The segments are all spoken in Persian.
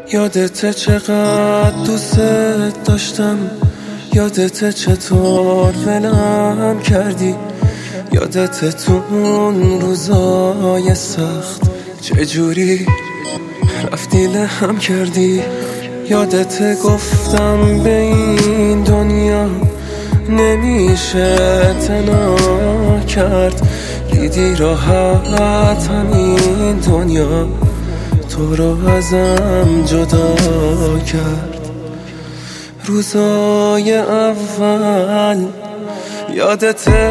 یادته چقدر دوست داشتم، یادته چطور ولم کردی، یادته تو اون روزای سخت چجوری رفتی لهم کردی. یادته گفتم به این دنیا نمیشه اعتنا کرد، دیدی راحت همین دنیا تو رو ازم جدا کرد. روزای اول یادته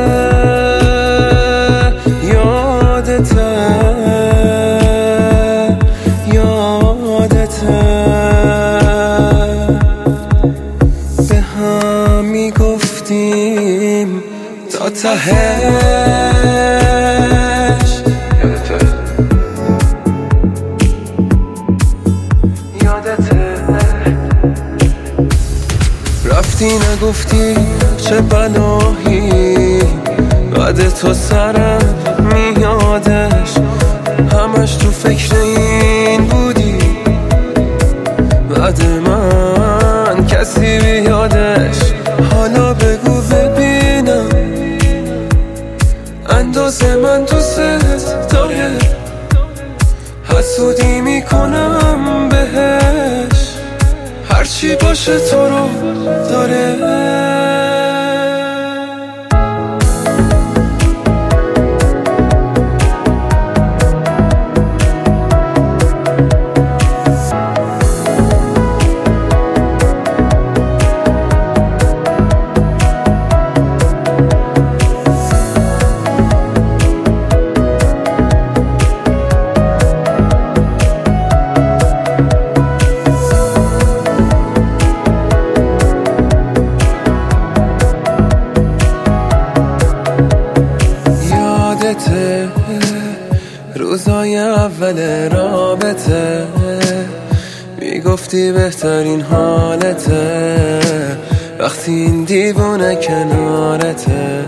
به هم میگفتیم تا تهش. یادته رفتی نگفتی چه بلایی بعد تو سرم میادش، همش تو فکر این بودی بعد من کسی بیادش. حالا بگو ببینم اندازه من دوست داره، حسودی میکنم بهش، هرچی باشه تو رو داره. روزای اول رابطه میگفتی بهترین حالته، وقتی این دیوونه کنارته.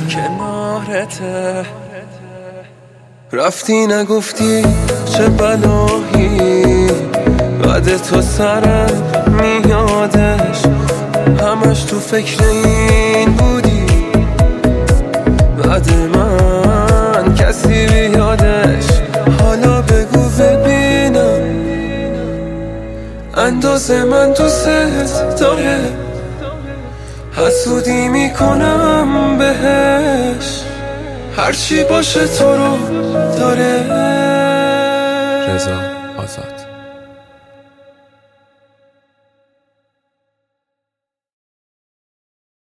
رفتی نگفتی چه بلایی بعد تو سرم میادش، همش تو فکر این بودی بعد من کسی بیادش. حالا بگو ببینم اندازه من دوست داره، حسودی میکنم بهش، هرچی باشه تو رو داره. رضا آزاد.